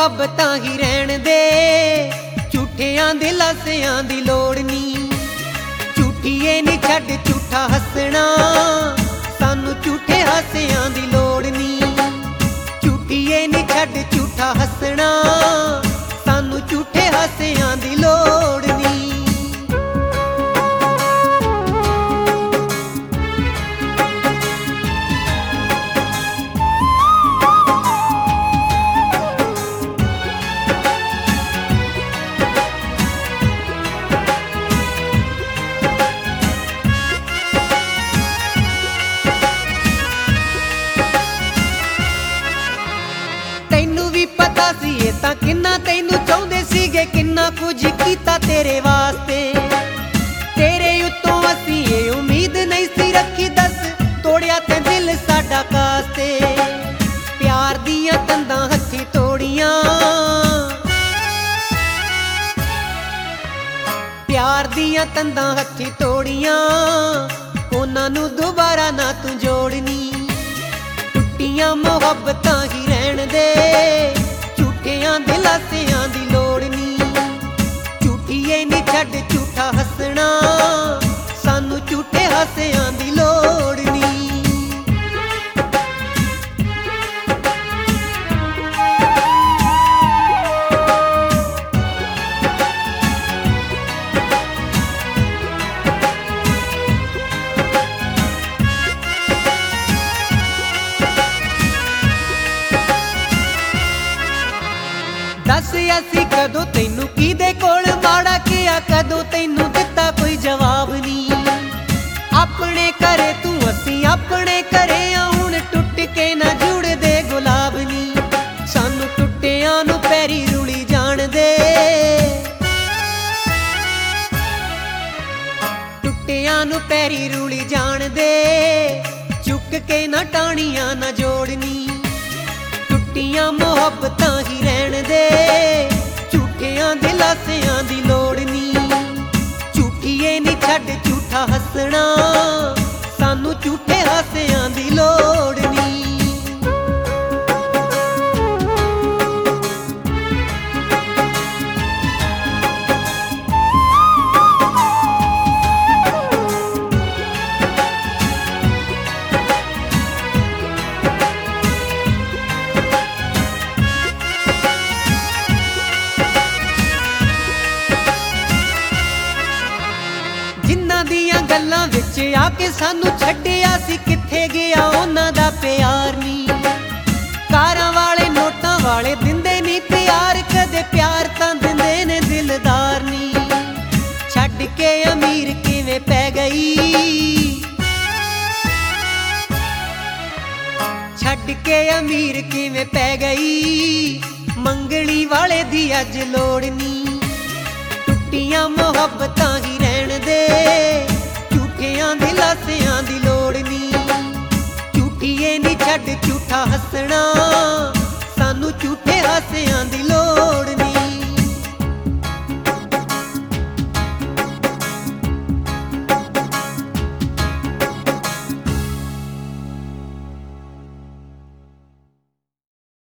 ਮੁਹੱਬਤਾਂ ਹੀ ਰਹਿਣ ਦੇ, ਝੂਠਿਆਂ ਦੇ ਲਾਸਿਆਂ ਦੀ ਲੋੜ ਨੀ। ਝੂਠੀਏ ਨੀ ਛੱਡ ਝੂਠਾ ਹੱਸਣਾ, ਸਾਨੂੰ ਝੂਠੇ ਹਾਸਿਆਂ ਦੀ ਲੋੜ ਨੀ। ਝੂਠੀਏ ਨੀ ਛੱਡ ਝੂਠਾ ਹੱਸਣਾ, ਸਾਨੂੰ ਝੂਠੇ ਹਾਸਿਆਂ ਦੀ ਲੋੜ ਨੀ। ਤੈਨੂੰ ਵੀ ਪਤਾ ਸੀ ਇਹ ਤਾਂ ਕਿੰਨਾ ਤੈਨੂੰ ਚਾਹੁੰਦੇ ਸੀਗੇ, ਕਿੰਨਾ ਕੁਝ ਕੀਤਾ ਤੇਰੇ ਵਾਸਤੇ। ਤੇਰੇ ਉੱਤੋਂ ਅਸੀਂ ਇਹ ਉਮੀਦ ਨਹੀਂ ਸੀ ਰੱਖੀ, ਦੱਸ ਤੋੜਿਆ ਤੇ ਦਿਲ ਸਾਡਾ ਕਾਸਤੇ। ਪਿਆਰ ਦੀਆਂ ਤੰਦਾਂ ਹੱਥੀਂ ਤੋੜੀਆਂ, ਪਿਆਰ ਦੀਆਂ ਤੰਦਾਂ ਹੱਥੀਂ ਤੋੜੀਆਂ, ਉਹਨਾਂ ਨੂੰ ਦੁਬਾਰਾ ਨਾ ਤੂੰ ਜੋੜਨੀ। ਟੁੱਟੀਆਂ ਮੁਹੱਬਤਾਂ ਹੀ ਰਹਿਣ ਦੇ, ਝੂਠਿਆਂ ਦੇ ਲਾਸਿਆਂ ਦੀ ਲੋੜ ਨੀ। ਝੂਠੀਏ ਨੀ ਛੱਡ ਝੂਠਾ ਹੱਸਣਾ, ਸਾਨੂੰ ਝੂਠੇ ਹਾਸਿਆਂ ਦੀ ਲੋੜ ਨੀ। ਦੱਸ ਅਸੀਂ ਕਦੋਂ ਤੈਨੂੰ ਕਿਹਦੇ ਕੋਲ ਮਾੜਾ ਕਿਹਾ, ਕਦੋਂ ਤੈਨੂੰ ਦਿੱਤਾ ਕੋਈ ਜਵਾਬ ਨੀ। ਆਪਣੇ ਘਰੇ ਤੂੰ ਅਸੀਂ ਆਪਣੇ ਘਰੇ ਆ, ਹੁਣ ਟੁੱਟ ਕੇ ਨਾ ਜੁੜਦੇ ਗੁਲਾਬ ਨੀ। ਸਾਨੂੰ ਟੁੱਟਿਆਂ ਨੂੰ ਪੈਰੀ ਰੁਲੀ ਜਾਣ ਦੇ, ਟੁੱਟਿਆਂ ਨੂੰ ਪੈਰੀ ਰੁਲੀ ਜਾਣ ਦੇ, ਚੁੱਕ ਕੇ ਨਾ ਟਾਹਣੀਆਂ ਨਾ ਜੋੜਨੀ। ਟੁੱਟੀਆਂ ਮੁਹੱਬਤਾਂ ਹੀ ਰਹਿਣ ਦੇ, ਝੂਠਿਆਂ ਦੇ ਲਾਸਿਆਂ ਦੀ ਲੋੜ ਨੀ। ਝੂਠੀਏ ਨੀ ਛੱਡ ਝੂਠਾ ਹੱਸਣਾ, ਸਾਨੂੰ ਝੂਠੇ ਹਾਸਿਆਂ ਦੀ ਲੋੜ ਨੀ। ਜਿਨ੍ਹਾਂ ਦੀਆਂ ਗੱਲਾਂ ਵਿੱਚ ਆ ਕੇ ਸਾਨੂੰ ਛੱਡਿਆ ਸੀ, ਕਿੱਥੇ ਗਿਆ ਉਹਨਾਂ ਦਾ ਪਿਆਰ ਨੀ। ਕਾਰਾਂ ਵਾਲੇ ਨੋਟਾਂ ਵਾਲੇ ਦਿੰਦੇ ਨੀ ਪਿਆਰ, ਕਦੇ ਪਿਆਰ ਤਾਂ ਦਿੰਦੇ ਨੇ ਦਿਲਦਾਰ ਨੀ। ਛੱਡ ਕੇ ਅਮੀਰ ਕਿਵੇਂ ਪੈ ਗਈ, ਛੱਡ ਕੇ ਅਮੀਰ ਕਿਵੇਂ ਪੈ ਗਈ, ਮੰਗਲੀ ਵਾਲੇ ਦੀ ਅੱਜ ਲੋੜ ਨੀ। ਟੁੱਟੀਆਂ ਮੁਹੱਬਤਾਂ ਹੀ ਰਹਿਣ ਦੇ, ਝੂਠਿਆਂ ਦੇ ਲਾਸਿਆਂ ਦੀ ਲੋੜ ਨੀ। ਝੂਠੀਏ ਨੀ ਛੱਡ ਝੂਠਾ ਹੱਸਣਾ, ਸਾਨੂੰ ਝੂਠੇ ਹਾਸਿਆਂ ਦੀ